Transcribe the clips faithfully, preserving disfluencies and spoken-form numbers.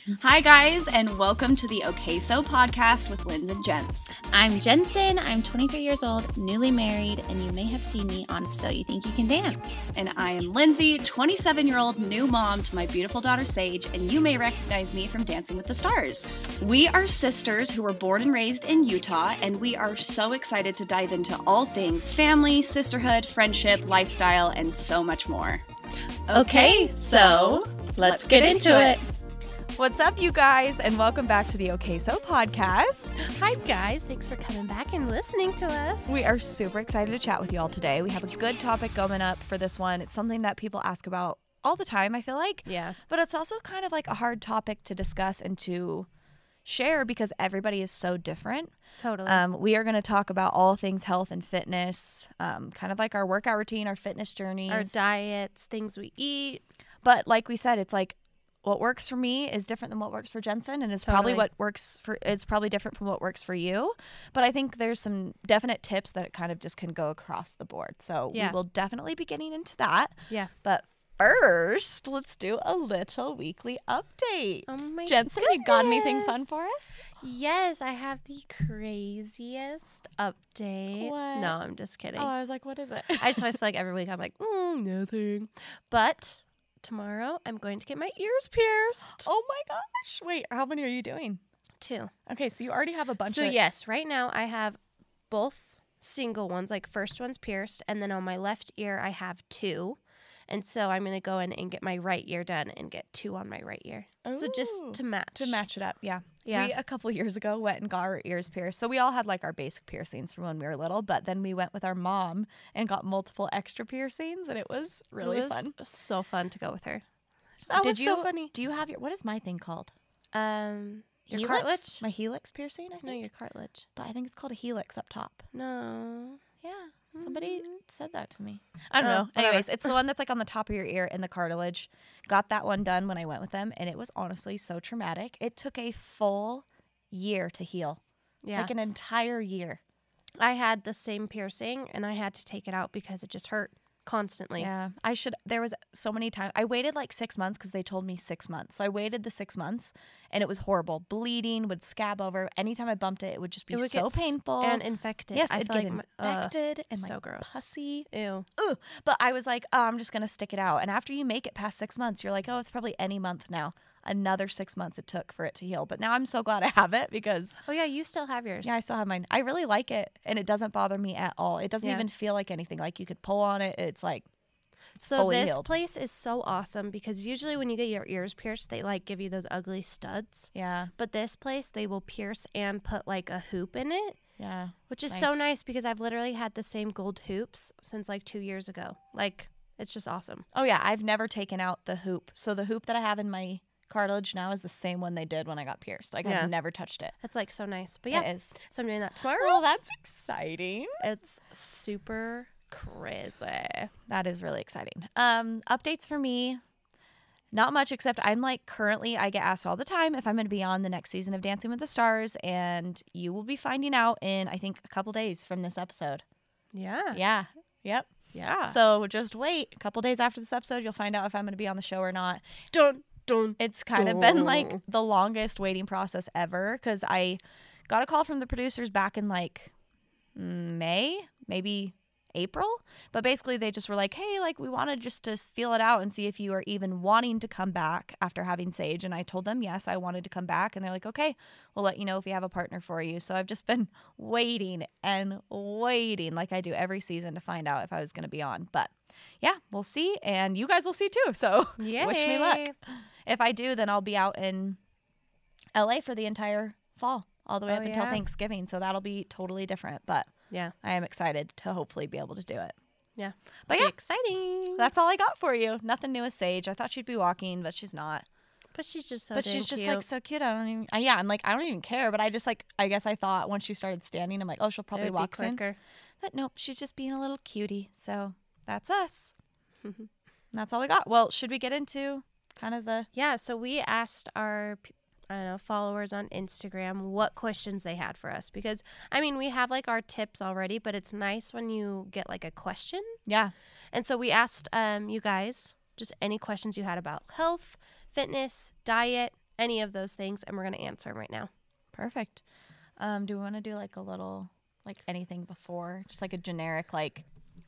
Hi, guys, and welcome to the Okay So podcast with Linz and Jens. I'm Jensen. I'm twenty-three years old, newly married, and you may have seen me on So You Think You Can Dance. And I am Lindsay, twenty-seven-year-old new mom to my beautiful daughter Sage, and you may recognize me from Dancing with the Stars. We are sisters who were born and raised in Utah, and we are so excited to dive into all things family, sisterhood, friendship, lifestyle, and so much more. Okay, so let's, let's get, get into, into it. it. What's up, you guys, and welcome back to the Okay So podcast. Hi, guys. Thanks for coming back and listening to us. We are super excited to chat with you all today. We have a good topic going up for this one. It's something that people ask about all the time, I feel like. Yeah. But it's also kind of like a hard topic to discuss and to share because everybody is so different. Totally. Um, we are going to talk about all things health and fitness, um, kind of like our workout routine, our fitness journeys. Our diets, things we eat. But like we said, it's like, what works for me is different than what works for Jensen, and it's totally. probably what works for it's probably different from what works for you. But I think there's some definite tips that it kind of just can go across the board. So yeah. we will definitely be getting into that. Yeah. But first, let's do a little weekly update. Oh my Jensen, goodness. you got anything fun for us? Yes, I have the craziest update. What? No, I'm just kidding. Oh, I was like, what is it? I just always feel like every week I'm like, mm, nothing. But tomorrow, I'm going to get my ears pierced. Oh my gosh. Wait, how many are you doing? Two. Okay, so you already have a bunch so of... So yes, right now I have both single ones, like first one's pierced, and then on my left ear I have two. And so I'm going to go in and get my right ear done and get two on my right ear. Ooh. So just to match. To match it up, yeah. Yeah. We, a couple years ago, went and got our ears pierced. So we all had like our basic piercings from when we were little, but then we went with our mom and got multiple extra piercings, and it was really it was fun. so fun to go with her. That Did was you, so funny. Do you have your, what is my thing called? Um, your helix? cartilage? My helix piercing, I think. No, your cartilage. But I think it's called a helix up top. No. Yeah. Somebody mm-hmm. said that to me. I don't oh, know. Whatever. Anyways, it's the one that's like on the top of your ear in the cartilage. Got that one done when I went with them, and it was honestly so traumatic. It took a full year to heal. Yeah. Like an entire year. I had the same piercing, and I had to take it out because it just hurt constantly. Yeah. I should. There was so many times. I waited like six months because they told me six months. So I waited the six months, and it was horrible. Bleeding, would scab over. Anytime I bumped it, it would just be it would so get painful. And infected. Yes, I it'd feel get like infected uh, and so like gross. pussy. Ew. Ugh. But I was like, oh, I'm just going to stick it out. And after you make it past six months, you're like, oh, it's probably any month now. Another six months it took for it to heal. But now I'm so glad I have it because... Oh, yeah, you still have yours. Yeah, I still have mine. I really like it, and it doesn't bother me at all. It doesn't yeah. even feel like anything. Like you could pull on it. It's like... So this healed. place is so awesome because usually when you get your ears pierced, they like give you those ugly studs. Yeah. But this place, they will pierce and put like a hoop in it. Yeah. Which is nice. so nice because I've literally had the same gold hoops since like two years ago. Like, it's just awesome. Oh, yeah. I've never taken out the hoop. So the hoop that I have in my cartilage now is the same one they did when I got pierced. Like, yeah. I've never touched it. It's like so nice. But yeah, it is. So I'm doing that tomorrow. Well, that's exciting. It's super crazy. That is really exciting. Um, updates for me. Not much, except I'm like currently, I get asked all the time if I'm going to be on the next season of Dancing with the Stars, and you will be finding out in, I think, a couple days from this episode. Yeah. Yeah. Yep. Yeah. So just wait. A couple days after this episode, you'll find out if I'm going to be on the show or not. Dun, dun, It's kind dun. of been like the longest waiting process ever because I got a call from the producers back in like May, maybe April, but basically they just were like, hey, like we wanted just to feel it out and see if you are even wanting to come back after having Sage. And I told them, yes, I wanted to come back. And they're like, okay, we'll let you know if we have a partner for you. So I've just been waiting and waiting like I do every season to find out if I was going to be on. But yeah, we'll see. And you guys will see too. So Yay. Wish me luck. If I do, then I'll be out in L A for the entire fall, all the way oh, up until yeah. Thanksgiving. So that'll be totally different. But yeah, I am excited to hopefully be able to do it. Yeah. But yeah, exciting. That's all I got for you. Nothing new with Sage. I thought she'd be walking, but she's not. But she's just so But she's just cute. like so cute. I don't even, uh, yeah, I'm like, I don't even care. But I just like, I guess I thought once she started standing, I'm like, oh, she'll probably walk soon. But nope, she's just being a little cutie. So that's us. That's all we got. Well, should we get into kind of the... Yeah, so we asked our I don't know, followers on Instagram what questions they had for us. Because, I mean, we have, like, our tips already, but it's nice when you get, like, a question. Yeah. And so we asked um, you guys just any questions you had about health, fitness, diet, any of those things, and we're going to answer them right now. Perfect. Um, do we want to do like a little, like anything before, just like a generic, like,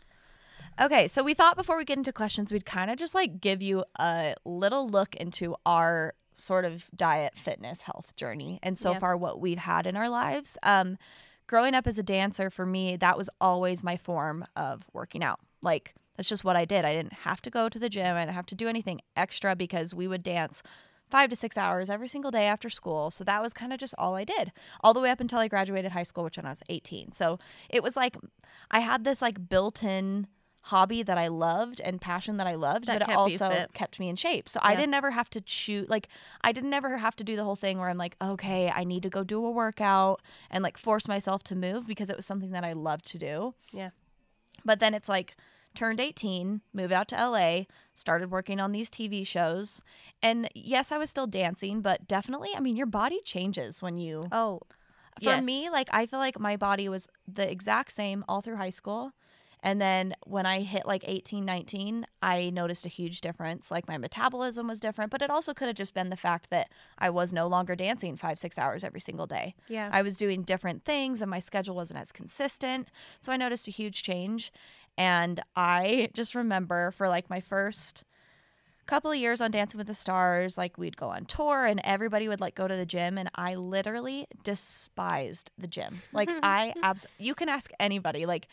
okay, so we thought before we get into questions, we'd kind of just like give you a little look into our sort of diet, fitness, health journey, and so Yep. far what we've had in our lives. Um, growing up as a dancer, for me, that was always my form of working out. Like, that's just what I did. I didn't have to go to the gym. I didn't have to do anything extra because we would dance five to six hours every single day after school. So that was kind of just all I did all the way up until I graduated high school, which when I was eighteen. So it was like I had this like built-in hobby that I loved and passion that I loved, That but it kept you also fit. kept me in shape. So I Yeah. didn't ever have to choose, like I didn't ever have to do the whole thing where I'm like, okay, I need to go do a workout and like force myself to move, because it was something that I loved to do. Yeah. But then it's like turned eighteen, moved out to L A, started working on these T V shows. And yes, I was still dancing, but definitely, I mean, your body changes when you, Oh, for yes. me, like I feel like my body was the exact same all through high school. And then when I hit like eighteen, nineteen, I noticed a huge difference. Like my metabolism was different, but it also could have just been the fact that I was no longer dancing five, six hours every single day. Yeah. I was doing different things and my schedule wasn't as consistent. So I noticed a huge change. And I just remember for like my first couple of years on Dancing with the Stars, like we'd go on tour and everybody would like go to the gym, and I literally despised the gym. Like I abs- you can ask anybody, like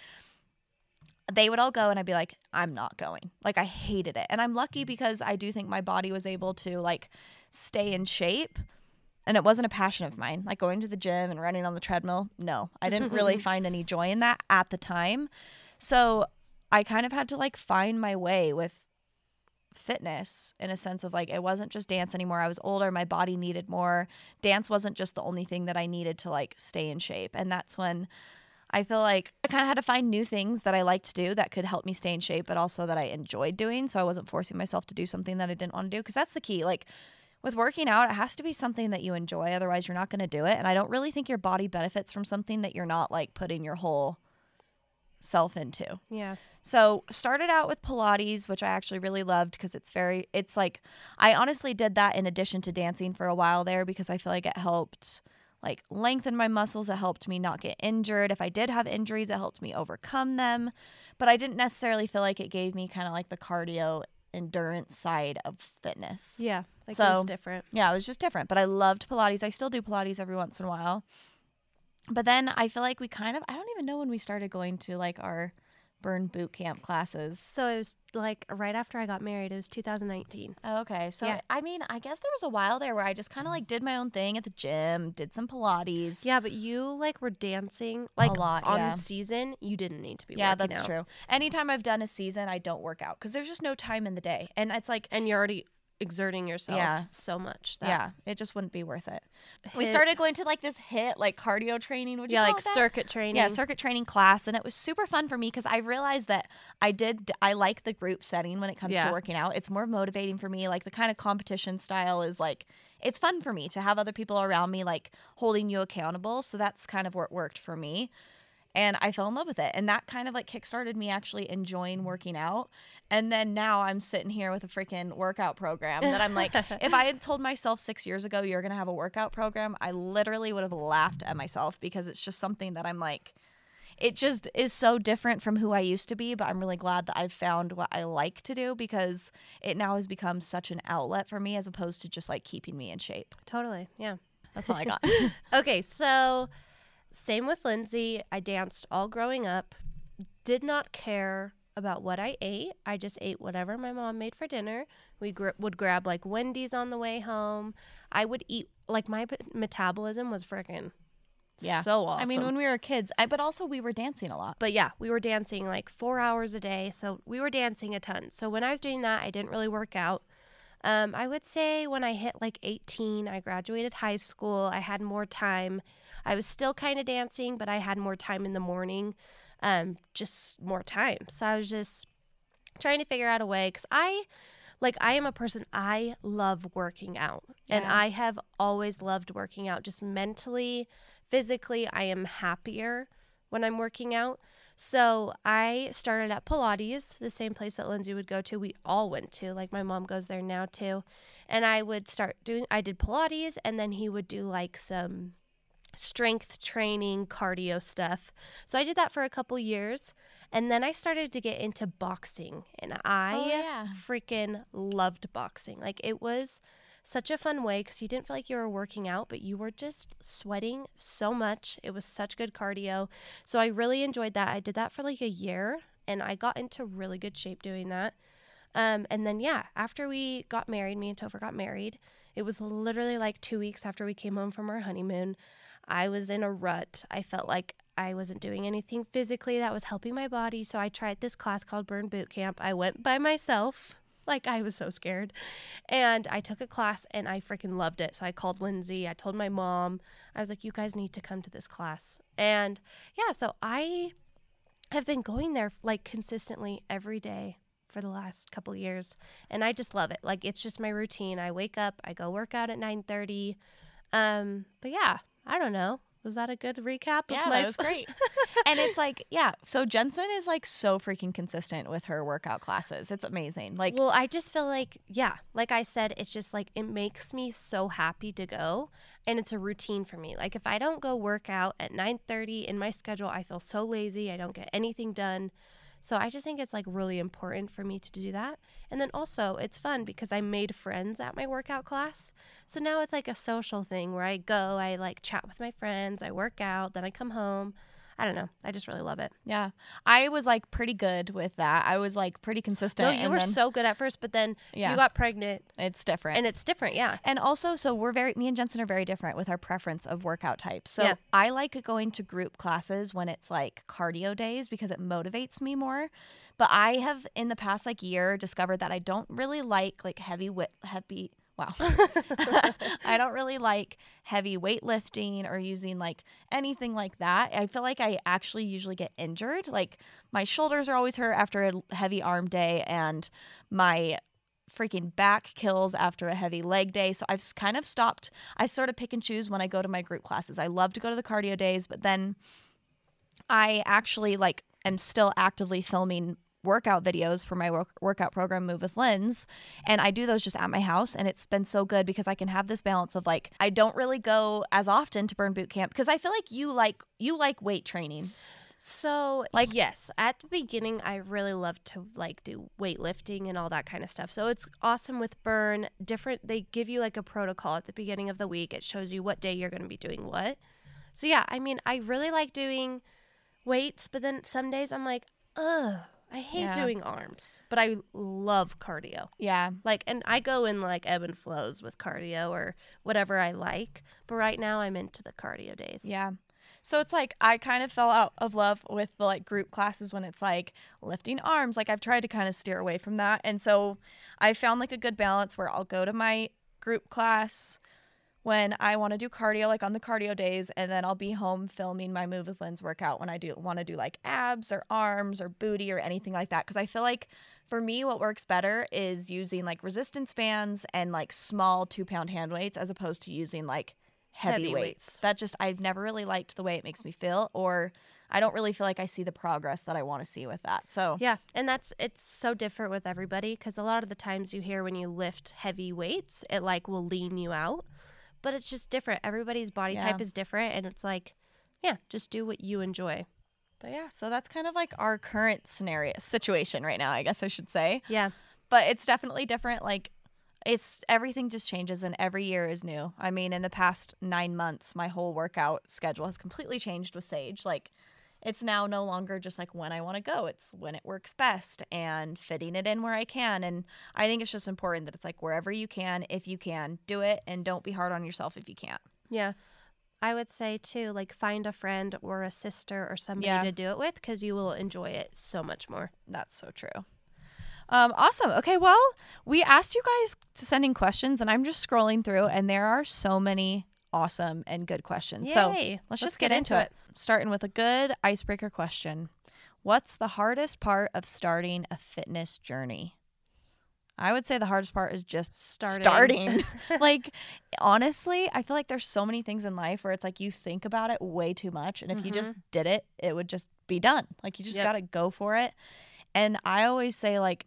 they would all go and I'd be like, I'm not going. Like I hated it. And I'm lucky because I do think my body was able to like stay in shape. And it wasn't a passion of mine, like going to the gym and running on the treadmill. No, I didn't really find any joy in that at the time. So I kind of had to like find my way with fitness in a sense of like, it wasn't just dance anymore. I was older. My body needed more. Dance wasn't just the only thing that I needed to like stay in shape. And that's when I feel like I kind of had to find new things that I liked to do that could help me stay in shape, but also that I enjoyed doing. So I wasn't forcing myself to do something that I didn't want to do, because that's the key. Like with working out, it has to be something that you enjoy. Otherwise, you're not going to do it. And I don't really think your body benefits from something that you're not like putting your whole self into. Yeah. So started out with Pilates, which I actually really loved because it's very, it's like, I honestly did that in addition to dancing for a while there, because I feel like it helped like lengthen my muscles. It helped me not get injured. If I did have injuries, it helped me overcome them. But I didn't necessarily feel like it gave me kind of like the cardio endurance side of fitness. Yeah. Like So- it was different. Yeah, it was just different. But I loved Pilates. I still do Pilates every once in a while. But then I feel like we kind of, I don't even know when we started going to like our burn boot camp classes. So it was like right after I got married. It was two thousand nineteen. Oh, okay. So, Yeah. I mean, I guess there was a while there where I just kind of like did my own thing at the gym, did some Pilates. Yeah, but you like were dancing like lot, on yeah. season. You didn't need to be. Yeah, working that's out. true. Anytime I've done a season, I don't work out because there's just no time in the day. And it's like, And you're already exerting yourself Yeah. so much. That yeah, it just wouldn't be worth it. We hit- started going to like this HIIT, like cardio training. Would you yeah, call like it that? circuit training. Yeah, circuit training class, and it was super fun for me because I realized that I did I like the group setting when it comes Yeah. to working out. It's more motivating for me. Like the kind of competition style is like it's fun for me to have other people around me like holding you accountable. So that's kind of what worked for me. And I fell in love with it. And that kind of like kickstarted me actually enjoying working out. And then now I'm sitting here with a freaking workout program that I'm like, if I had told myself six years ago, you're going to have a workout program, I literally would have laughed at myself because it's just something that I'm like, it just is so different from who I used to be. But I'm really glad that I've found what I like to do because it now has become such an outlet for me as opposed to just like keeping me in shape. Totally. Yeah. That's all I got. Okay, so same with Lindsay. I danced all growing up. Did not care about what I ate. I just ate whatever my mom made for dinner. We gr- would grab like Wendy's on the way home. I would eat like my p- metabolism was freaking Yeah. so awesome. I mean, when we were kids, I, but also we were dancing a lot. But yeah, we were dancing like four hours a day. So we were dancing a ton. So when I was doing that, I didn't really work out. Um, I would say when I hit like eighteen, I graduated high school. I had more time. I was still kind of dancing, but I had more time in the morning, um, just more time. So I was just trying to figure out a way because I, like, I am a person, I love working out. And Yeah. I have always loved working out, just mentally, physically. I am happier when I'm working out. So I started at Pilates, the same place that Lindsay would go to. We all went to, like my mom goes there now too. And I would start doing, I did Pilates, and then he would do like some strength training, cardio stuff. So I did that for a couple years. And then I started to get into boxing, and I Oh, yeah. freaking loved boxing. Like, it was such a fun way because you didn't feel like you were working out, but you were just sweating so much. It was such good cardio. So I really enjoyed that. I did that for like a year, and I got into really good shape doing that. Um, and then, yeah, after we got married, me and Topher got married, it was literally like two weeks after we came home from our honeymoon. I was in a rut. I felt like I wasn't doing anything physically that was helping my body. So I tried this class called Burn Boot Camp. I went by myself. Like, I was so scared. And I took a class, and I freaking loved it. So I called Lindsay. I told my mom. I was like, you guys need to come to this class. And yeah, so I have been going there like consistently every day for the last couple of years. And I just love it. Like, it's just my routine. I wake up, I go work out at nine thirty. Um, but yeah, I don't know. Was that a good recap? Yeah, of my that was great. And it's like, yeah, so Jensen is like so freaking consistent with her workout classes. It's amazing. Like, Well, I just feel like, yeah, like I said, it's just like, it makes me so happy to go, and it's a routine for me. Like, if I don't go work out at nine thirty in my schedule, I feel so lazy. I don't get anything done. So I just think it's like really important for me to do that. And then also it's fun because I made friends at my workout class. So now it's like a social thing where I go, I like chat with my friends, I work out, then I come home. I don't know. I just really love it. yeah, I was like pretty good with that. I was like pretty consistent. No, you and were then so good at first, but then Yeah. you got pregnant, It's different. and it's different. Yeah. And also, so we're very, me and Jensen are very different with our preference of workout types. So Yeah. I like going to group classes when it's like cardio days because it motivates me more. But I have in the past like year discovered that I don't really like like heavy, wi- heavy, wow. I don't really like heavy weightlifting or using like anything like that. I feel like I actually usually get injured. Like my shoulders are always hurt after a heavy arm day, and my freaking back kills after a heavy leg day. So I've s- kind of stopped. I sort of pick and choose when I go to my group classes. I love to go to the cardio days, but then I actually like am still actively filming workout videos for my work- workout program Move with Linz, and I do those just at my house, and it's been so good because I can have this balance of like I don't really go as often to Burn Boot Camp because I feel like you like you like weight training. So, Like- like, yes, at the beginning, I really loved to like do weightlifting and all that kind of stuff. So it's awesome with Burn. Different, they give you like a protocol at the beginning of the week. It shows you what day you're going to be doing what. So yeah, I mean, I really like doing weights, but then some days I'm like, ugh, I hate Yeah. doing arms, but I love cardio. Yeah. Like, and I go in like ebb and flows with cardio or whatever I like. But right now, I'm into the cardio days. Yeah. So it's like I kind of fell out of love with the like group classes when it's like lifting arms. Like I've tried to kind of steer away from that. And so I found like a good balance where I'll go to my group class when I want to do cardio, like on the cardio days, and then I'll be home filming my Move with Linz workout when I do want to do like abs or arms or booty or anything like that. Because I feel like for me, what works better is using like resistance bands and like small two pound hand weights as opposed to using like heavy, Heavy weights. weights. That just, I've never really liked the way it makes me feel, or I don't really feel like I see the progress that I want to see with that. So Yeah, and that's it's so different with everybody because a lot of the times you hear when you lift heavy weights, it like will lean you out, but it's just different. Everybody's body Yeah. type is different, and it's like, yeah, just do what you enjoy. But yeah, so that's kind of like our current scenario situation right now, I guess I should say. Yeah, But it's definitely different. Like it's everything just changes and every year is new. I mean, in the past nine months, my whole workout schedule has completely changed with Sage. Like it's now no longer just like when I want to go. It's when it works best and fitting it in where I can. And I think it's just important that it's like wherever you can, if you can, do it, and don't be hard on yourself if you can't. yeah. I would say too, like find a friend or a sister or somebody Yeah. to do it with because you will enjoy it so much more. That's so true. Um, awesome. Okay, well, we asked you guys to send in questions, and I'm just scrolling through, and there are so many awesome and good questions. So Yay. let's, just get, into it. Starting with a good icebreaker question. What's the hardest part of starting a fitness journey? I would say the hardest part is just Starting. starting. Like, honestly, I feel like there's so many things in life where it's like you think about it way too much. And if you just did it, it would just be done. Like, you just Yep. got to go for it. And I always say, like,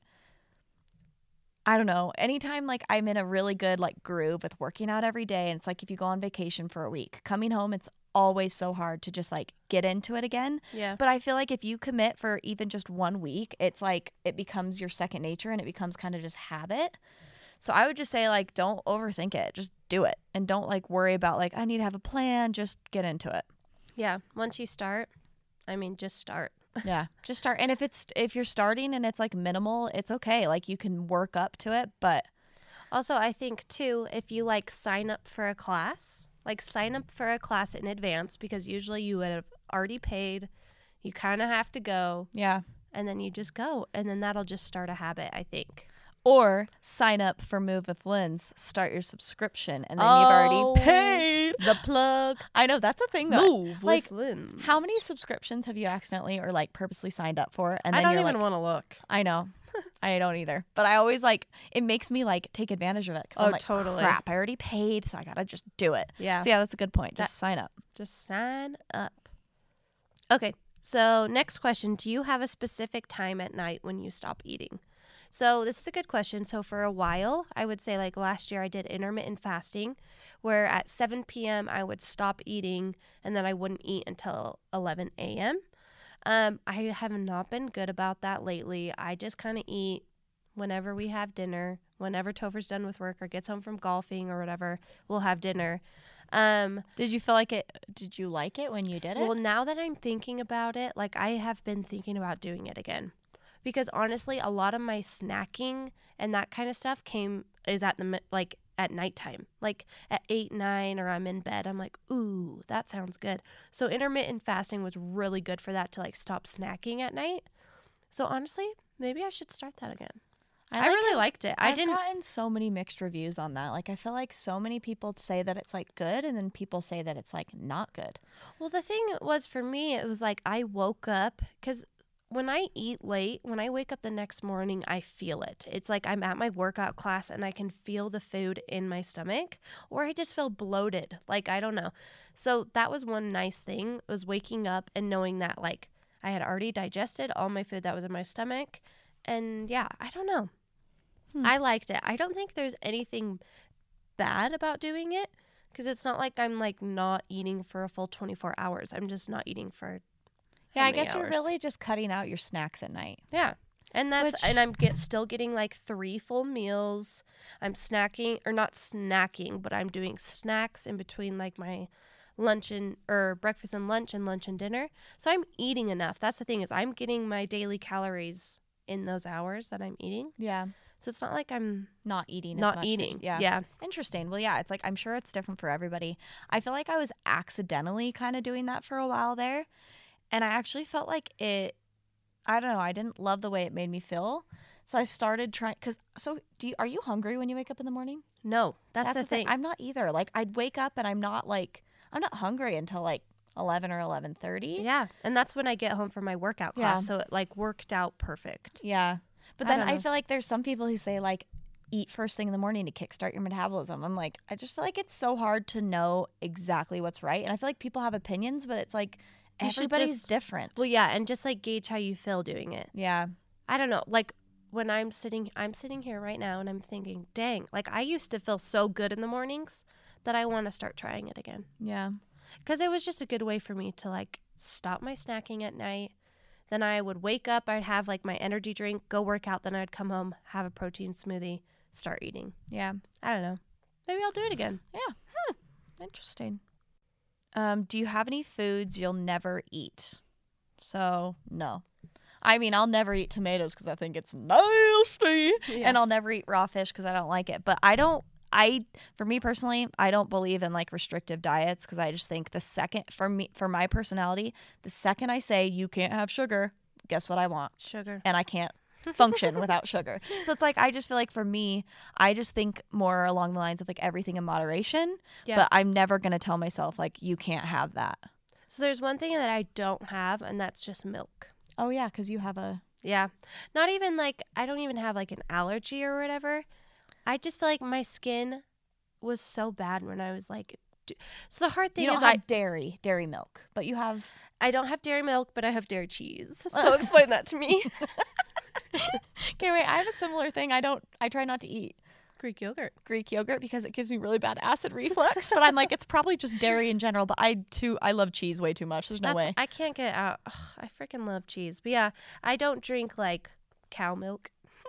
I don't know, anytime like I'm in a really good like groove with working out every day, and it's like if you go on vacation for a week, coming home, it's always so hard to just like get into it again. Yeah. But I feel like if you commit for even just one week, it's like it becomes your second nature and it becomes kind of just habit. So I would just say like don't overthink it. Just do it. And don't like worry about like I need to have a plan. Just get into it. Yeah. Once you start, I mean, just start. Yeah. Just start. And if it's if you're starting and it's like minimal, it's okay. Like you can work up to it, but Also, I think too, if you like sign up for a class, like sign up for a class in advance, because usually you would have already paid. You kind of have to go, yeah. and then you just go, and then that'll just start a habit, I think. Or sign up for Move with Linz, start your subscription, and then you've already paid. The plug. I know that's a thing though. Move like, with Linz. How many subscriptions have you accidentally or like purposely signed up for? And then I don't you're even like, want to look. I know. I don't either. But I always like, it makes me like take advantage of it. Cause Oh, I'm like, totally. crap, I already paid, so I gotta just do it. Yeah. So yeah, that's a good point. Just That- sign up. Just sign up. Okay. So next question. Do you have a specific time at night when you stop eating? So this is a good question. So for a while, I would say like last year I did intermittent fasting, where at seven p.m. I would stop eating and then I wouldn't eat until eleven a.m. Um, I have not been good about that lately. I just kind of eat whenever we have dinner, whenever Topher's done with work or gets home from golfing or whatever, we'll have dinner. Um, Did you feel like it? Did you like it when you did it? well, now that I'm thinking about it, like I have been thinking about doing it again. Because honestly, a lot of my snacking and that kind of stuff came is at the mi- like at nighttime, like at eight, nine, or I'm in bed. I'm like, ooh, that sounds good. So intermittent fasting was really good for that, to like stop snacking at night. So honestly, maybe I should start that again. I, like really it. liked it. I I've didn't. gotten so many mixed reviews on that. Like I feel like so many people say that it's like good, and then people say that it's like not good. Well, the thing was for me, it was like I woke up because. When I eat late, when I wake up the next morning, I feel it. It's like I'm at my workout class and I can feel the food in my stomach, or I just feel bloated. Like, I don't know. So that was one nice thing, was waking up and knowing that like I had already digested all my food that was in my stomach. And yeah, I don't know. Hmm. I liked it. I don't think there's anything bad about doing it, because it's not like I'm like not eating for a full twenty-four hours. I'm just not eating for Yeah, how I many guess you're hours? really just cutting out your snacks at night. Yeah. And that's Which- and I'm get still getting like three full meals. I'm snacking, or not snacking, but I'm doing snacks in between like my lunch and or breakfast and lunch and lunch and dinner. So I'm eating enough. That's the thing, is I'm getting my daily calories in those hours that I'm eating. Yeah. So it's not like I'm Not eating as not much. eating. Yeah. Yeah. Interesting. Well, yeah, it's like I'm sure it's different for everybody. I feel like I was accidentally kind of doing that for a while there. And I actually felt like it, I don't know, I didn't love the way it made me feel. So I started trying, because, so do you, are you hungry when you wake up in the morning? No, that's, the, thing. I'm not either. Like, I'd wake up and I'm not like, I'm not hungry until like eleven or eleven thirty. Yeah. And that's when I get home from my workout class. Yeah. So it like worked out perfect. Yeah. But I then don't I know. feel like there's some people who say like, eat first thing in the morning to kickstart your metabolism. I'm like, I just feel like it's so hard to know exactly what's right. And I feel like people have opinions, but it's like You should everybody's just- different. Well, yeah. And just like gauge how you feel doing it. yeah. I don't know. Like when I'm sitting, I'm sitting here right now and I'm thinking, dang, like I used to feel so good in the mornings that I want to start trying it again. Yeah. Because it was just a good way for me to like stop my snacking at night. Then I would wake up, I'd have like my energy drink, go work out. Then I'd come home, have a protein smoothie, start eating. Yeah. I don't know. Maybe I'll do it again. Interesting. Um, do you have any foods you'll never eat? So, no. I mean, I'll never eat tomatoes because I think it's nasty. Yeah. And I'll never eat raw fish because I don't like it. But I don't, I, for me personally, I don't believe in like restrictive diets because I just think the second, for me, for my personality, the second I say you can't have sugar, guess what I want? Sugar. And I can't function without sugar. So it's like, I just feel like for me, I just think more along the lines of like everything in moderation. Yeah. But I'm never going to tell myself like, you can't have that. So there's one thing that I don't have, and that's just milk. Oh, yeah, because you have a Yeah. Not even like, I don't even have like an allergy or whatever. I just feel like my skin was so bad when I was like, d- so the hard thing You don't is have I, dairy, dairy milk, but you have. I don't have dairy milk, but I have dairy cheese. So explain that to me. Okay, wait. I have a similar thing. I don't. I try not to eat Greek yogurt. Greek yogurt because it gives me really bad acid reflux. But I'm like, it's probably just dairy in general. But I too, I love cheese way too much. There's no That's, way. I can't get out. Ugh, I freaking love cheese. But yeah, I don't drink like cow milk.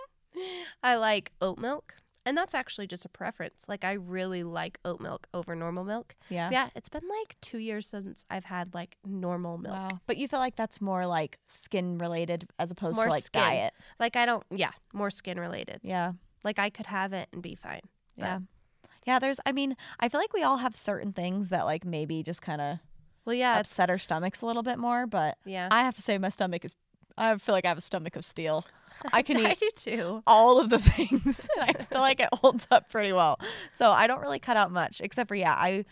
I like oat milk. And that's actually just a preference. Like, I really like oat milk over normal milk. Yeah. But yeah, it's been like two years since I've had like normal milk. Wow. But you feel like that's more like skin related as opposed More to like skin. diet. Like, I don't, yeah, more skin related. Yeah. Like, I could have it and be fine. But, Yeah. Yeah. There's. I mean, I feel like we all have certain things that like maybe just kind of Well, yeah, it's, upset our stomachs a little bit more. But yeah. I have to say, my stomach is. I feel like I have a stomach of steel. I can I eat do too. all of the things, and I feel like it holds up pretty well. So I don't really cut out much, except for yeah, I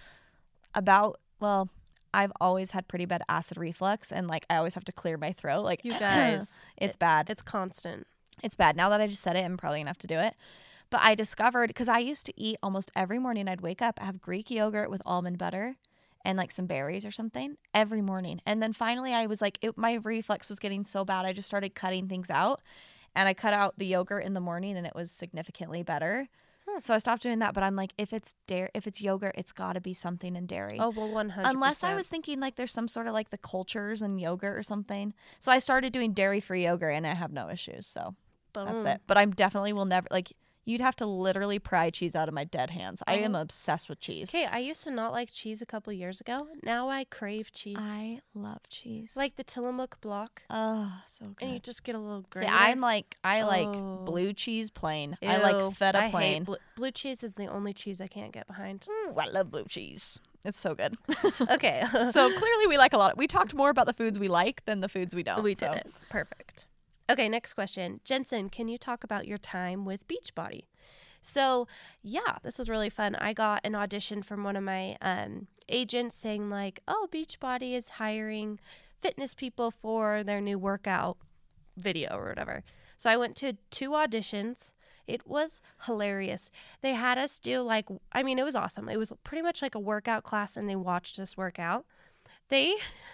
about well, I've always had pretty bad acid reflux, and like I always have to clear my throat. Like You guys, it's it- bad. It's constant. It's bad. Now that I just said it, I'm probably gonna have to do it. But I discovered because I used to eat almost every morning. I'd wake up, have Greek yogurt with almond butter and like some berries or something every morning. And then finally I was like, it, my reflux was getting so bad. I just started cutting things out, and I cut out the yogurt in the morning, and it was significantly better. Hmm. So I stopped doing that. But I'm like, if it's dairy, if it's yogurt, it's got to be something in dairy. Oh, well, one hundred percent. Unless I was thinking like there's some sort of like the cultures in yogurt or something. So I started doing dairy-free yogurt, and I have no issues. So that's Boom. it. But I definitely will never like. You'd have to literally pry cheese out of my dead hands. I am Oh. obsessed with cheese. Okay, I used to not like cheese a couple years ago. Now I crave cheese. I love cheese. like the Tillamook block. oh, so good. And you just get a little See, grater. I'm like I like Oh. blue cheese plain. I Ew, like feta I plain. Hate blue, blue cheese is the only cheese I can't get behind. Ooh, I love blue cheese. It's so good. Okay. So clearly we like a lot. We talked more about the foods we like than the foods we don't. we so. did it. Perfect. Okay, next question. Jensen, can you talk about your time with Beachbody? So, yeah, this was really fun. I got an audition from one of my um, agents saying like, oh, Beachbody is hiring fitness people for their new workout video or whatever. So I went to two auditions. It was hilarious. They had us do like, I mean, it was awesome. It was pretty much like a workout class, and they watched us work out. They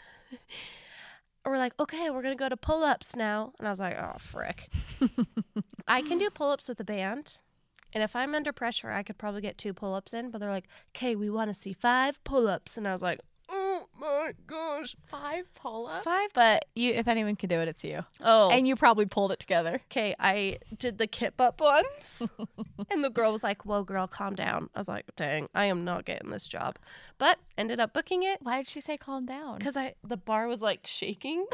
were like, okay, we're going to go to pull-ups now. And I was like, oh, frick. I can do pull-ups with a band. And if I'm under pressure, I could probably get two pull-ups in. But they're like, okay, we want to see five pull-ups. And I was like, oh, my gosh. Five pull-ups. Five? But you, if anyone could do it, it's you. Oh. And you probably pulled it together. Okay, I did the kip up once. And the girl was like, whoa, girl, calm down. I was like, dang, I am not getting this job. But ended up booking it Why did she say calm down? because I the bar was like shaking.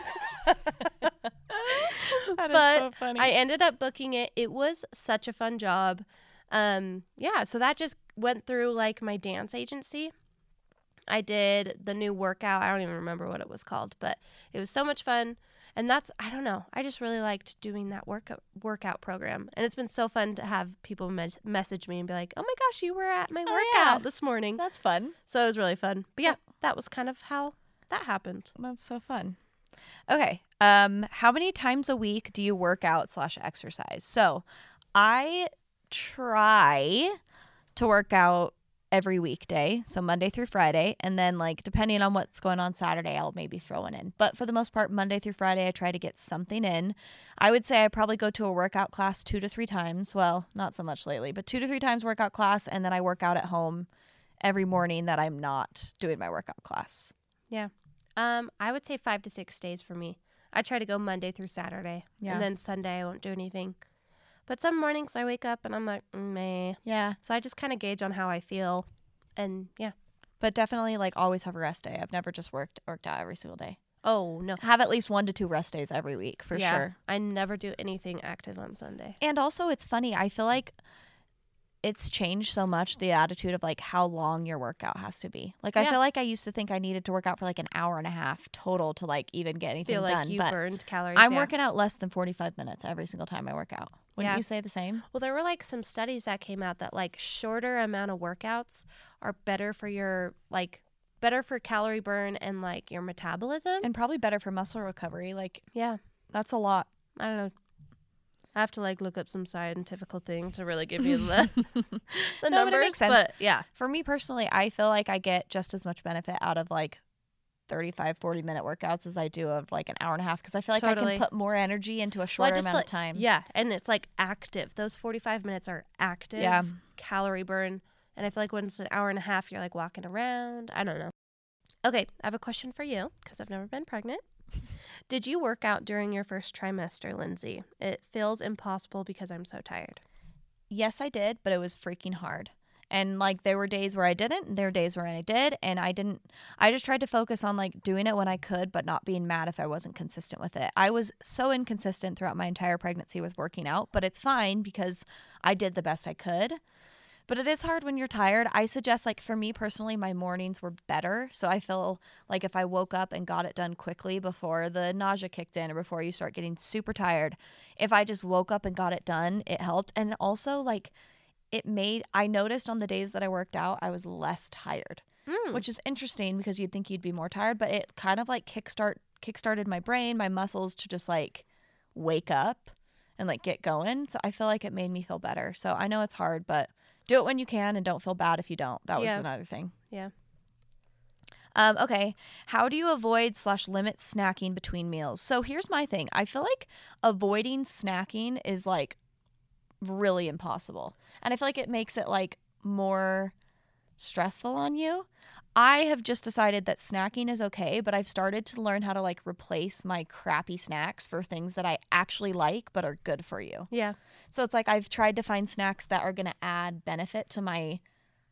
That is but so funny. I ended up booking it. It was such a fun job. Um, yeah, so that just went through like my dance agency. I did the new workout. I don't even remember what it was called, but it was so much fun. And that's, I don't know, I just really liked doing that workout workout program. And it's been so fun to have people mes- message me and be like, oh my gosh, you were at my Oh, workout yeah. this morning. That's fun. So it was really fun. But yeah, that was kind of how that happened. That's so fun. Okay. Um, how many times a week do you work out slash exercise? So I try to work out every weekday, so Monday through Friday, and then like depending on what's going on Saturday, I'll maybe throw one in. But for the most part, Monday through Friday, I try to get something in. I would say I probably go to a workout class two to three times. Well, not so much lately, but two to three times workout class, and then I work out at home every morning that I'm not doing my workout class. Yeah. Um, I would say five to six days for me. I try to go Monday through Saturday. Yeah. And then Sunday I won't do anything. But some mornings I wake up and I'm like, meh. Yeah. So I just kind of gauge on how I feel. And yeah. But definitely like always have a rest day. I've never just worked worked out every single day. Oh, no. Have at least one to two rest days every week for Yeah, sure. I never do anything active on Sunday. And also it's funny. I feel like it's changed so much, the attitude of like how long your workout has to be. Like I Yeah. feel like I used to think I needed to work out for like an hour and a half total to like even get anything Feel like done. you but burned calories. I'm yeah. working out less than forty-five minutes every single time I work out. Wouldn't Yeah. you say the same? Well, there were like some studies that came out that like shorter amount of workouts are better for your like better for calorie burn and like your metabolism. And probably better for muscle recovery. Like yeah. that's a lot. I don't know. I have to like look up some scientific thing to really give you the the No, numbers. but it makes sense. But yeah, For me personally, I feel like I get just as much benefit out of like thirty-five, forty minute workouts as I do of like an hour and a half because I feel like Totally. I can put more energy into a Well, I shorter just amount feel of time. Yeah, and it's like active. Those forty-five minutes are active Yeah. calorie burn. And I feel like when it's an hour and a half, you're like walking around. I don't know. Okay, I have a question for you because I've never been pregnant. Did you work out during your first trimester, Lindsay? It feels impossible because I'm so tired. Yes, I did, but it was freaking hard. And like there were days where I didn't, and there were days where I did, and I didn't. I just tried to focus on like doing it when I could, but not being mad if I wasn't consistent with it. I was so inconsistent throughout my entire pregnancy with working out, but it's fine because I did the best I could. But it is hard when you're tired. I suggest, like, for me personally, my mornings were better. So I feel like if I woke up and got it done quickly before the nausea kicked in or before you start getting super tired, if I just woke up and got it done, it helped. And also, like, it made, I noticed on the days that I worked out, I was less tired, Mm. which is interesting because you'd think you'd be more tired, but it kind of like kickstart, kickstarted my brain, my muscles to just like wake up and like get going. So I feel like it made me feel better. So I know it's hard, but do it when you can and don't feel bad if you don't. That was Yeah. another thing. Yeah. Um, okay. How do you avoid slash limit snacking between meals? So here's my thing. I feel like avoiding snacking is like really impossible. And I feel like it makes it like more stressful on you. I have just decided that snacking is okay, but I've started to learn how to like replace my crappy snacks for things that I actually like but are good for you. Yeah. So it's like I've tried to find snacks that are going to add benefit to my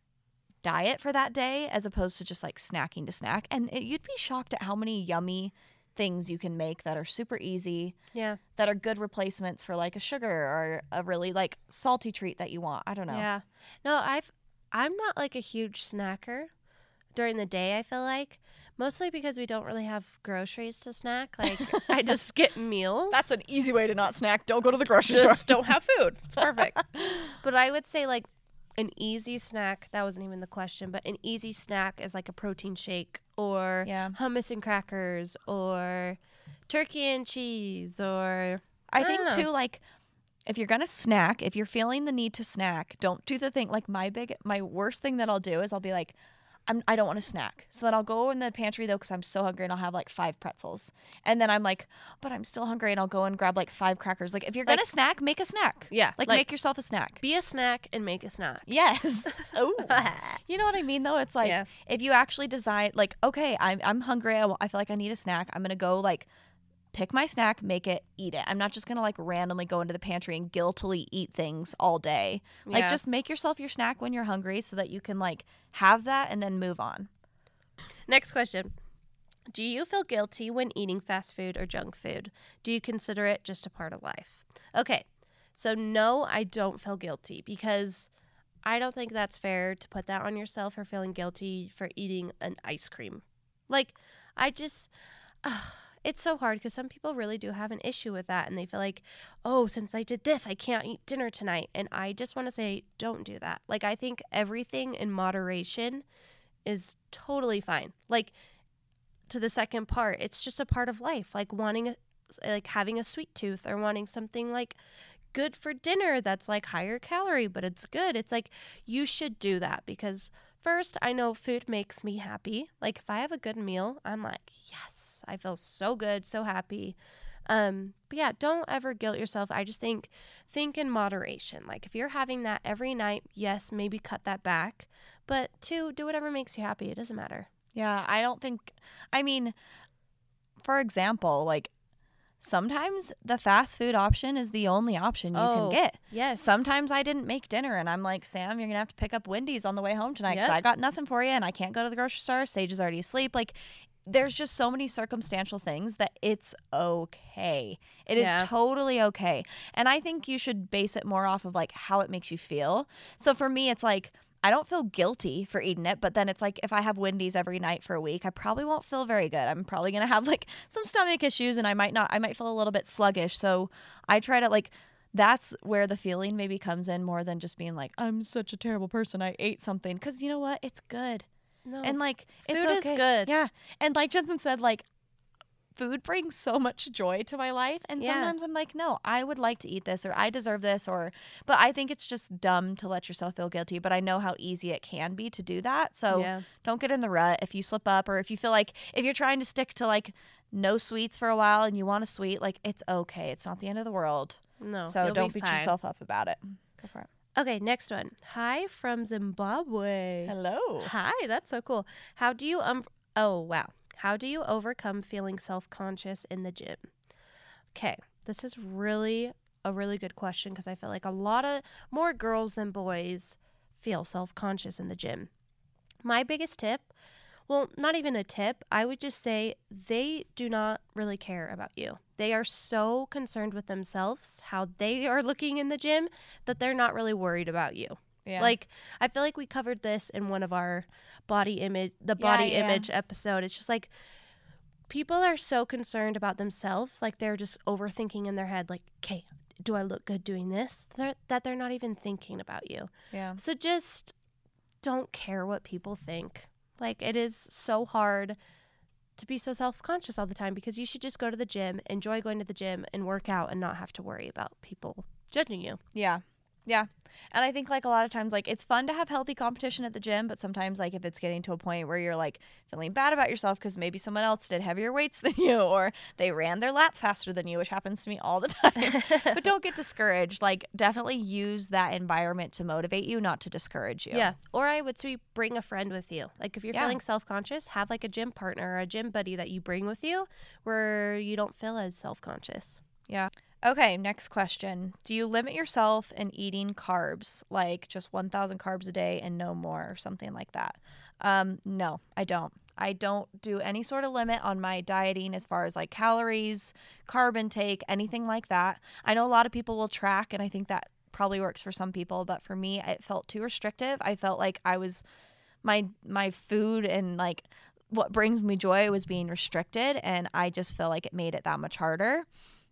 diet for that day as opposed to just like snacking to snack. And it, you'd be shocked at how many yummy things you can make that are super easy, Yeah. that are good replacements for like a sugar or a really like salty treat that you want. I don't know. Yeah. No, I've I'm not like a huge snacker during the day, I feel like. Mostly because we don't really have groceries to snack. Like I just skip meals. That's an easy way to not snack. Don't go to the grocery just store. don't have food. It's perfect. But I would say like an easy snack, that wasn't even the question, but an easy snack is like a protein shake or Yeah. hummus and crackers or turkey and cheese or I I think don't know. too, like, if you're gonna snack, if you're feeling the need to snack, don't do the thing. Like my big, my worst thing that I'll do is I'll be like, I'm, I don't want to snack. So then I'll go in the pantry though because I'm so hungry and I'll have like five pretzels. And then I'm like, but I'm still hungry and I'll go and grab like five crackers. Like if you're gonna Like- snack, make a snack. Yeah, Like, like- make yourself a snack. be a snack and make a snack. Yes. Oh. You know what I mean though? It's like Yeah. if you actually decide like, okay, I'm I'm hungry. I, w- I feel like I need a snack. I'm gonna go like pick my snack, make it, eat it. I'm not just gonna like randomly go into the pantry and guiltily eat things all day. Like Yeah. just make yourself your snack when you're hungry so that you can like have that and then move on. Next question. Do you feel guilty when eating fast food or junk food? Do you consider it just a part of life? Okay, so no, I don't feel guilty because I don't think that's fair to put that on yourself for feeling guilty for eating an ice cream. Like, I just, uh, it's so hard because some people really do have an issue with that and they feel like, oh, since I did this, I can't eat dinner tonight. And I just want to say, don't do that. Like, I think everything in moderation is totally fine. Like, to the second part, it's just a part of life. Like wanting, a, like having a sweet tooth or wanting something like good for dinner that's like higher calorie, but it's good. It's like you should do that because first, I know food makes me happy. Like if I have a good meal, I'm like, yes, I feel so good, so happy. Um, but yeah, don't ever guilt yourself. I just think, think in moderation. Like if you're having that every night, yes, maybe cut that back. But two, do whatever makes you happy. It doesn't matter. Yeah, I don't think, I mean, for example, like sometimes the fast food option is the only option you Oh, can get. Yes. Sometimes I didn't make dinner and I'm like, Sam, you're going to have to pick up Wendy's on the way home tonight because Yep. I got nothing for you and I can't go to the grocery store. Sage is already asleep. Like, there's just so many circumstantial things that it's okay. It is Yeah. totally okay. And I think you should base it more off of like how it makes you feel. So for me, it's like, I don't feel guilty for eating it, but then it's like if I have Wendy's every night for a week, I probably won't feel very good. I'm probably going to have like some stomach issues and I might not, I might feel a little bit sluggish. So I try to like, that's where the feeling maybe comes in more than just being like, I'm such a terrible person. I ate something. Because you know what? It's good. No. And like, it's Food is okay. good. Yeah. And like Jensen said, like, food brings so much joy to my life. And Yeah. sometimes I'm like, no, I would like to eat this, or I deserve this, or, but I think it's just dumb to let yourself feel guilty. But I know how easy it can be to do that. So Yeah. don't get in the rut. If you slip up, or if you feel like, if you're trying to stick to like no sweets for a while and you want a sweet, like it's okay. It's not the end of the world. No. So you'll don't be beat fine. yourself up about it. Go for it. Okay, next one. Hi from Zimbabwe. Hello. Hi, that's so cool. How do you um oh wow. How do you overcome feeling self-conscious in the gym? Okay, this is really a really good question because I feel like a lot of more girls than boys feel self-conscious in the gym. My biggest tip, well, not even a tip, I would just say they do not really care about you. They are so concerned with themselves, how they are looking in the gym, that they're not really worried about you. Yeah. Like, I feel like we covered this in one of our body image, the body Yeah, yeah. image episode. It's just like people are so concerned about themselves, like they're just overthinking in their head, like, okay, do I look good doing this? They're, that they're not even thinking about you. Yeah. So just don't care what people think. Like, it is so hard to be so self-conscious all the time because you should just go to the gym, enjoy going to the gym, and work out and not have to worry about people judging you. Yeah. Yeah. And I think like a lot of times, like it's fun to have healthy competition at the gym, but sometimes like if it's getting to a point where you're like feeling bad about yourself because maybe someone else did heavier weights than you, or they ran their lap faster than you, which happens to me all the time. But don't get discouraged. Like definitely use that environment to motivate you, not to discourage you. Yeah. Or I would say bring a friend with you. Like if you're Yeah. feeling self-conscious, have like a gym partner or a gym buddy that you bring with you where you don't feel as self-conscious. Yeah. Okay, next question. Do you limit yourself in eating carbs, like just one thousand carbs a day and no more, or something like that? Um, no, I don't. I don't do any sort of limit on my dieting as far as like calories, carb intake, anything like that. I know a lot of people will track, and I think that probably works for some people, but for me, it felt too restrictive. I felt like I was, my my food and like what brings me joy was being restricted, and I just feel like it made it that much harder.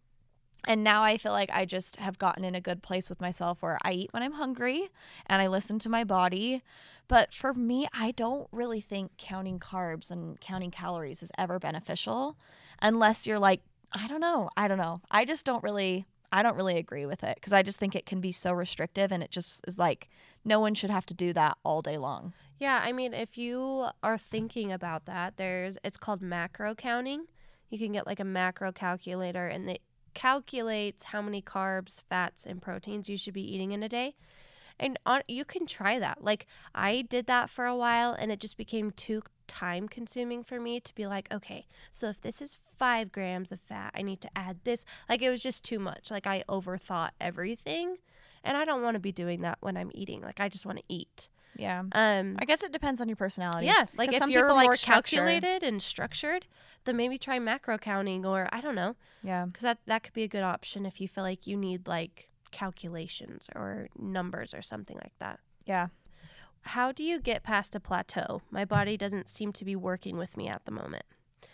And now I feel like I just have gotten in a good place with myself where I eat when I'm hungry and I listen to my body. But for me, I don't really think counting carbs and counting calories is ever beneficial unless you're like, I don't know. I don't know. I just don't really, I don't really agree with it because I just think it can be so restrictive, and it just is like no one should have to do that all day long. Yeah, I mean, if you are thinking about that, there's it's called macro counting. You can get like a macro calculator, and it calculates how many carbs, fats, and proteins you should be eating in a day. And on, you can try that. Like I did that for a while, and it just became too time consuming for me to be like, okay, so if this is five grams of fat, I need to add this. Like it was just too much. Like I overthought everything, and I don't want to be doing that when I'm eating. Like I just want to eat. Yeah. Um, I guess it depends on your personality. yeah, like 'Cause if some you're people like more structure. calculated and structured, then maybe try macro counting, or I don't know, Yeah. because that, that could be a good option if you feel like you need like calculations or numbers or something like that. Yeah. How do you get past a plateau? My body doesn't seem to be working with me at the moment.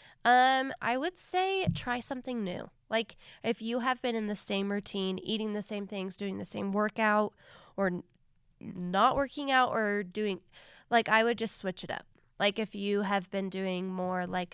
Um, I would say try something new. Like if you have been in the same routine, eating the same things, doing the same workout, or n- not working out, or doing, like I would just switch it up. Like if you have been doing more like,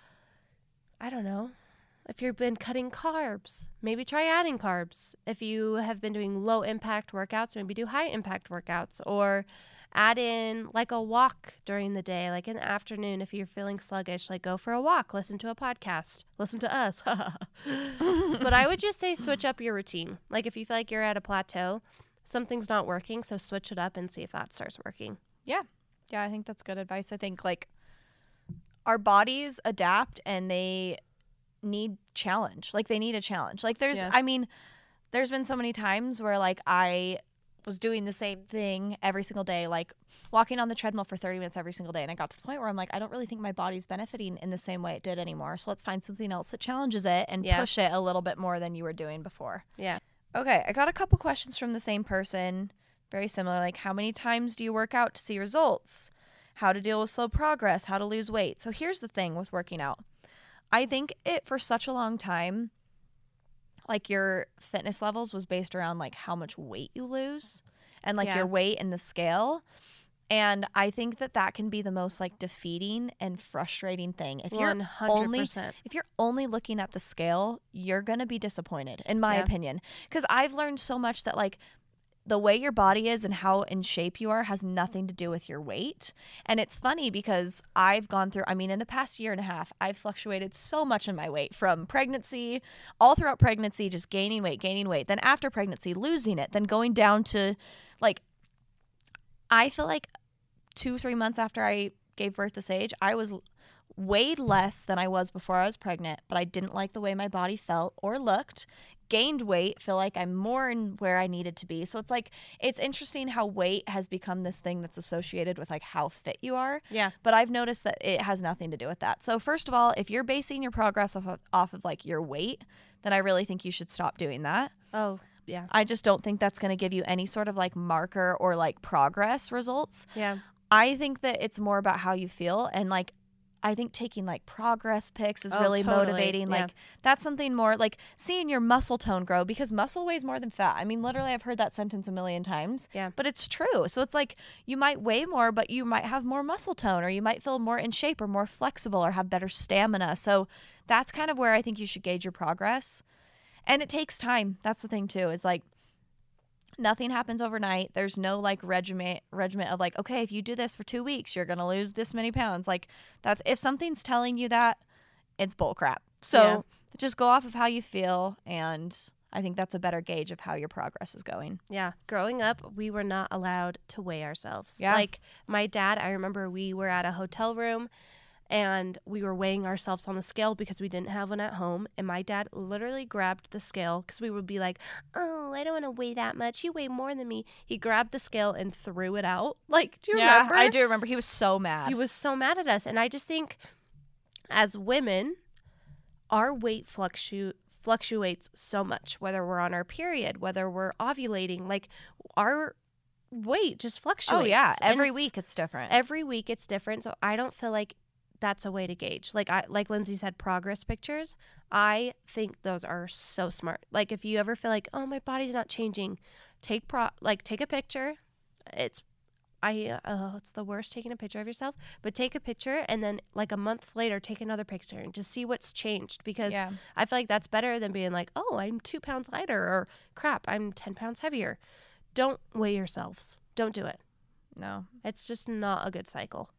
I don't know, if you've been cutting carbs, maybe try adding carbs. If you have been doing low impact workouts, maybe do high impact workouts, or add in like a walk during the day, like in the afternoon. If you're feeling sluggish, like go for a walk, listen to a podcast, listen to us. But I would just say switch up your routine. Like if you feel like you're at a plateau, something's not working, so switch it up and see if that starts working. Yeah. Yeah, I think that's good advice. I think like our bodies adapt, and they need challenge. Like they need a challenge. Like there's, Yeah. I mean, there's been so many times where like I was doing the same thing every single day, like walking on the treadmill for thirty minutes every single day. And I got to the point where I'm like, I don't really think my body's benefiting in the same way it did anymore. So let's find something else that challenges it and Yeah. push it a little bit more than you were doing before. Yeah. Okay, I got a couple questions from the same person. Very similar, like how many times do you work out to see results? How to deal with slow progress, how to lose weight. So here's the thing with working out. I think it for such a long time, like your fitness levels was based around like how much weight you lose and like Yeah. your weight and the scale. And I think that that can be the most like defeating and frustrating thing. If you're one hundred percent. only if you're only looking at the scale, you're going to be disappointed, in my Yeah. opinion. Because I've learned so much that like the way your body is and how in shape you are has nothing to do with your weight. And it's funny because I've gone through, I mean, in the past year and a half, I've fluctuated so much in my weight from pregnancy, all throughout pregnancy, just gaining weight, gaining weight. Then after pregnancy, losing it, then going down to like, I feel like two, three months after I gave birth to Sage, I was weighed less than I was before I was pregnant, but I didn't like the way my body felt or looked. Gained weight, feel like I'm more in where I needed to be. So it's like, it's interesting how weight has become this thing that's associated with like how fit you are. Yeah. But I've noticed that it has nothing to do with that. So first of all, if you're basing your progress off of, off of like your weight, then I really think you should stop doing that. Oh, yeah. I just don't think that's going to give you any sort of like marker or like progress results. Yeah. I think that it's more about how you feel, and like I think taking like progress pics is Oh, really totally. motivating. Yeah. Like that's something more like seeing your muscle tone grow, because muscle weighs more than fat. I mean, literally I've heard that sentence a million times. Yeah. But it's true. So it's like you might weigh more, but you might have more muscle tone, or you might feel more in shape or more flexible or have better stamina. So that's kind of where I think you should gauge your progress. And it takes time. That's the thing too. Is like nothing happens overnight. There's no like regiment regiment of like, okay, if you do this for two weeks, you're gonna lose this many pounds. Like that's, if something's telling you that, it's bull crap. So Yeah. just go off of how you feel, and I think that's a better gauge of how your progress is going. Yeah. Growing up, we were not allowed to weigh ourselves. Yeah. Like my dad, I remember we were at a hotel room and we were weighing ourselves on the scale because we didn't have one at home. And my dad literally grabbed the scale because we would be like, oh, I don't want to weigh that much. You weigh more than me. He grabbed the scale and threw it out. Like, do you remember? I do remember. He was so mad. He was so mad at us. And I just think as women, our weight fluctu- fluctuates so much, whether we're on our period, whether we're ovulating, like our weight just fluctuates. oh yeah, And every it's- week it's different. Every week it's different. So I don't feel like that's a way to gauge. Like I like Lindsay said, progress pictures. I think those are so smart. Like if you ever feel like, oh, my body's not changing, take pro like take a picture. It's I oh, it's the worst taking a picture of yourself, but take a picture and then like a month later take another picture and just see what's changed, because Yeah. I feel like that's better than being like, oh, I'm two pounds lighter, or crap, I'm ten pounds heavier. Don't weigh yourselves. Don't do it. No. It's just not a good cycle.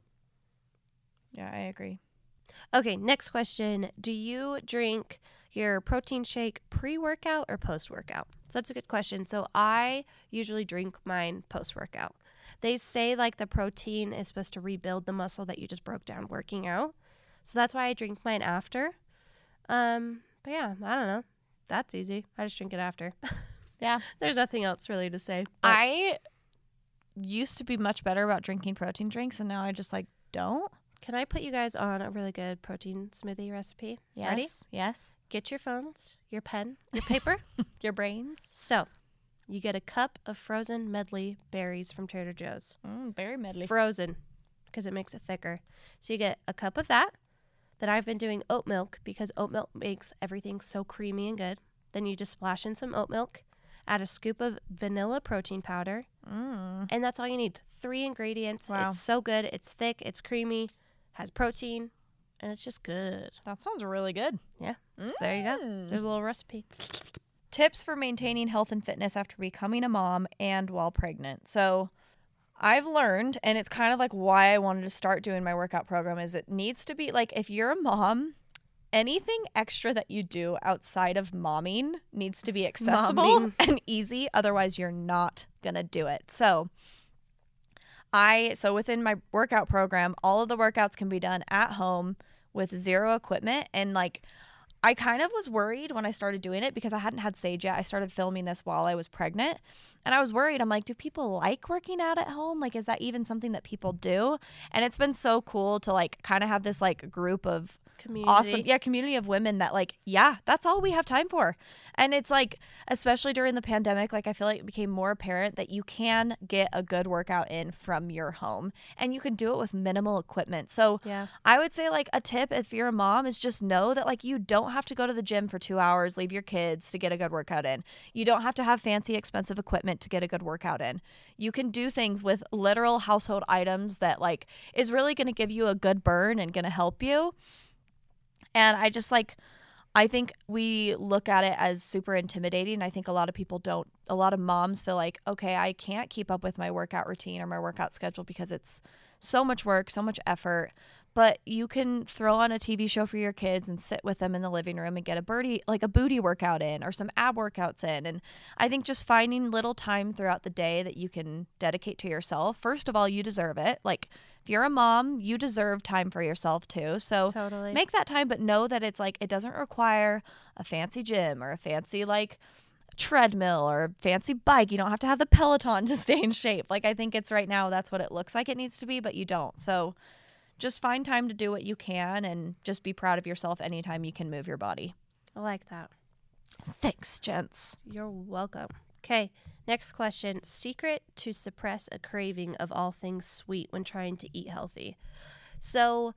Yeah, I agree. Okay, next question. Do you drink your protein shake pre-workout or post-workout? So that's a good question. So I usually drink mine post-workout. They say like the protein is supposed to rebuild the muscle that you just broke down working out. So that's why I drink mine after. Um, but yeah, I don't know. That's easy. I just drink it after. Yeah. There's nothing else really to say. but- I used to be much better about drinking protein drinks, and now I just like don't. Can I put you guys on a really good protein smoothie recipe? Yes. Ready? Yes. Get your phones, your pen, your paper. Your brains. So, you get a cup of frozen medley berries from Trader Joe's. Mm, very medley. Frozen, because it makes it thicker. So you get a cup of that. Then I've been doing oat milk, because oat milk makes everything so creamy and good. Then you just splash in some oat milk, add a scoop of vanilla protein powder, Mm. and that's all you need. Three ingredients. Wow. It's so good. It's thick. It's creamy. Has protein, and it's just good. That sounds really good. Yeah. So there you go. Mm. There's a little recipe. Tips for maintaining health and fitness after becoming a mom and while pregnant. So I've learned, and it's kind of like why I wanted to start doing my workout program, is it needs to be like, if you're a mom, anything extra that you do outside of momming needs to be accessible Momming. and easy. Otherwise, you're not going to do it. So I, so within my workout program, all of the workouts can be done at home with zero equipment. And like, I kind of was worried when I started doing it, because I hadn't had Sage yet. I started filming this while I was pregnant, and I was worried. I'm like, do people like working out at home? Like, is that even something that people do? And it's been so cool to like kind of have this like group of Community. awesome, yeah, community of women that like, yeah, that's all we have time for. And it's like, especially during the pandemic, like I feel like it became more apparent that you can get a good workout in from your home, and you can do it with minimal equipment. So Yeah. I would say like a tip if you're a mom is just know that like you don't have to go to the gym for two hours, leave your kids to get a good workout in. You don't have to have fancy expensive equipment equipment to get a good workout in. You can do things with literal household items that like is really going to give you a good burn and going to help you. And I just like, I think we look at it as super intimidating. I think a lot of people don't, a lot of moms feel like, okay, I can't keep up with my workout routine or my workout schedule because it's so much work, so much effort. But you can throw on a T V show for your kids and sit with them in the living room and get a birdie, like a booty workout in or some ab workouts in. And I think just finding little time throughout the day that you can dedicate to yourself. First of all, you deserve it. Like if you're a mom, you deserve time for yourself too. So Totally. make that time, but know that it's like, it doesn't require a fancy gym or a fancy like treadmill or a fancy bike. You don't have to have the Peloton to stay in shape. Like I think it's right now, that's what it looks like it needs to be, but you don't. So just find time to do what you can and just be proud of yourself anytime you can move your body. I like that. Thanks, gents. You're welcome. Okay, next question. Secret to suppress a craving of all things sweet when trying to eat healthy. So,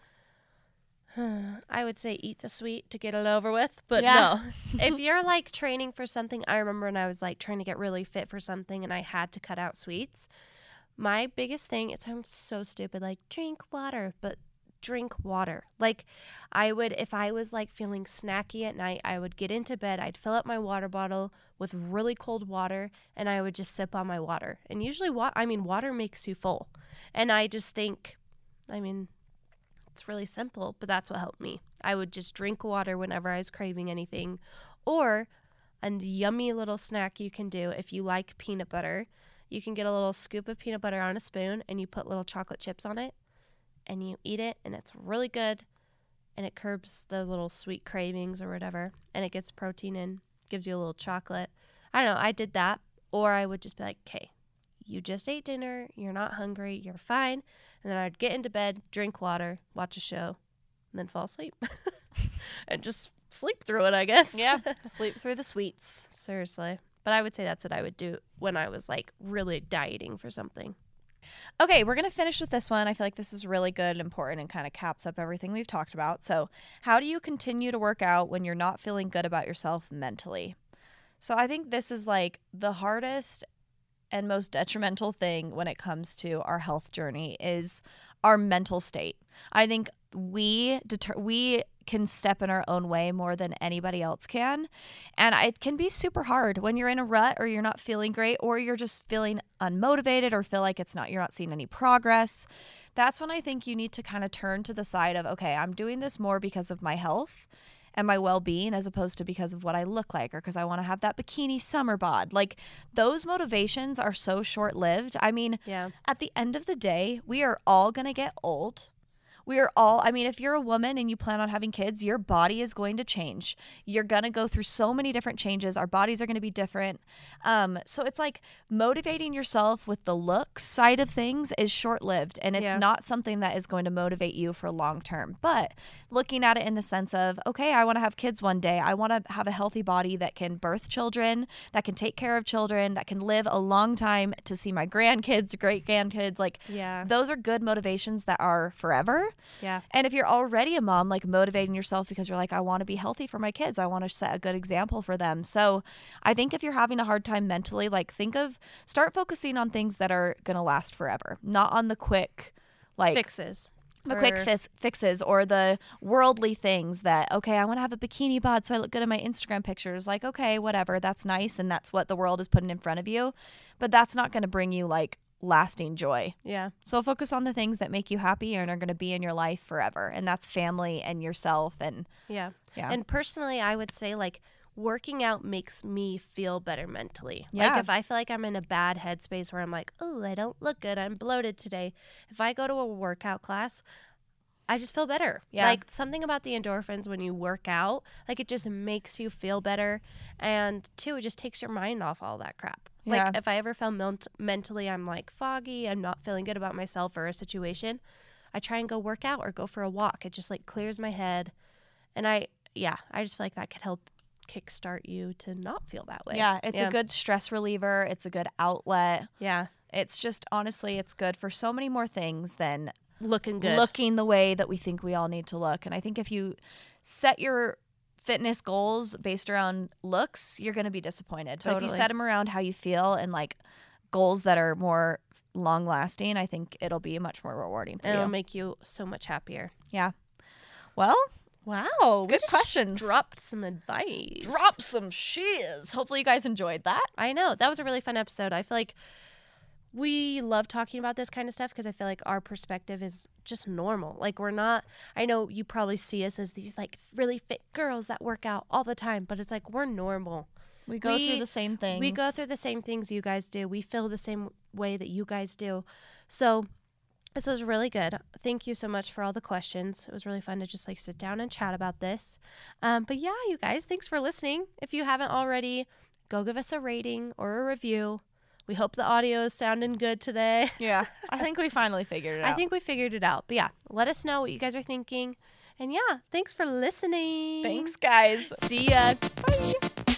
I would say eat the sweet to get it over with, but Yeah. no. If you're like training for something, I remember when I was like trying to get really fit for something and I had to cut out sweets. My biggest thing, it sounds so stupid, like drink water, but drink water. Like I would, if I was like feeling snacky at night, I would get into bed, I'd fill up my water bottle with really cold water and I would just sip on my water. And usually, wa- I mean, water makes you full. And I just think, I mean, it's really simple, but that's what helped me. I would just drink water whenever I was craving anything. Or a yummy little snack you can do if you like peanut butter. You can get a little scoop of peanut butter on a spoon and you put little chocolate chips on it and you eat it and it's really good and it curbs those little sweet cravings or whatever and it gets protein in, gives you a little chocolate. I don't know, I did that. Or I would just be like, okay, you just ate dinner, you're not hungry, you're fine. And then I'd get into bed, drink water, watch a show, and then fall asleep. And just sleep through it, I guess. Yeah, sleep through the sweets. Seriously. But I would say that's what I would do when I was like really dieting for something. Okay, we're going to finish with this one. I feel like this is really good and important and kind of caps up everything we've talked about. So, how do you continue to work out when you're not feeling good about yourself mentally? So, I think this is like the hardest and most detrimental thing when it comes to our health journey is our mental state. I think we deter- we can step in our own way more than anybody else can. And it can be super hard when you're in a rut or you're not feeling great or you're just feeling unmotivated or feel like it's not, you're not seeing any progress. That's when I think you need to kind of turn to the side of, okay, I'm doing this more because of my health and my well-being as opposed to because of what I look like or because I want to have that bikini summer bod. Like those motivations are so short-lived. I mean, Yeah. at the end of the day, we are all going to get old. We are all, I mean, if you're a woman and you plan on having kids, your body is going to change. You're going to go through so many different changes. Our bodies are going to be different. Um, so it's like motivating yourself with the looks side of things is short-lived and it's Yeah. not something that is going to motivate you for long term. But looking at it in the sense of, okay, I want to have kids one day. I want to have a healthy body that can birth children, that can take care of children, that can live a long time to see my grandkids, great grandkids. Like Yeah. those are good motivations that are forever. Yeah. And if you're already a mom, like motivating yourself because you're like, I want to be healthy for my kids. I want to set a good example for them. So I think if you're having a hard time mentally, like think of, start focusing on things that are going to last forever, not on the quick, like Fixes. the quick Or- fix, fixes or the worldly things that, okay, I want to have a bikini bod so I look good in my Instagram pictures. Like, okay, whatever. That's nice. And that's what the world is putting in front of you. But that's not going to bring you like lasting joy. Yeah. So focus on the things that make you happy and are going to be in your life forever. And that's family and yourself. And Yeah. yeah. And personally, I would say like working out makes me feel better mentally. Yeah. Like if I feel like I'm in a bad headspace where I'm like, oh, I don't look good, I'm bloated today. If I go to a workout class, I just feel better. Yeah. Like something about the endorphins when you work out, like it just makes you feel better. And two, it just takes your mind off all that crap. Yeah. Like if I ever feel ment- mentally, I'm like foggy, I'm not feeling good about myself or a situation, I try and go work out or go for a walk. It just like clears my head. And I, yeah, I just feel like that could help kickstart you to not feel that way. yeah, it's a good stress reliever. It's a good outlet. Yeah. It's just, honestly, it's good for so many more things than Looking good. looking the way that we think we all need to look. And I think if you set your fitness goals based around looks, you're going to be disappointed. But if you Totally. set them around how you feel and like goals that are more long lasting, I think it'll be much more rewarding for And it'll you. make you so much happier. Yeah. Well, Wow. Good questions. Dropped some advice. drop some shiz. Hopefully you guys enjoyed that. I know. That was a really fun episode. I feel like we love talking about this kind of stuff because I feel like our perspective is just normal. Like we're not, I know you probably see us as these like really fit girls that work out all the time, but it's like we're normal. We go We- through the same things. We go through the same things you guys do. We feel the same way that you guys do. So this was really good. Thank you so much for all the questions. It was really fun to just like sit down and chat about this. Um, but yeah, you guys, thanks for listening. If you haven't already, go give us a rating or a review. We hope the audio is sounding good today. Yeah. I think we finally figured it out. I think we figured it out. But yeah, let us know what you guys are thinking. And yeah, thanks for listening. Thanks, guys. See ya. Bye.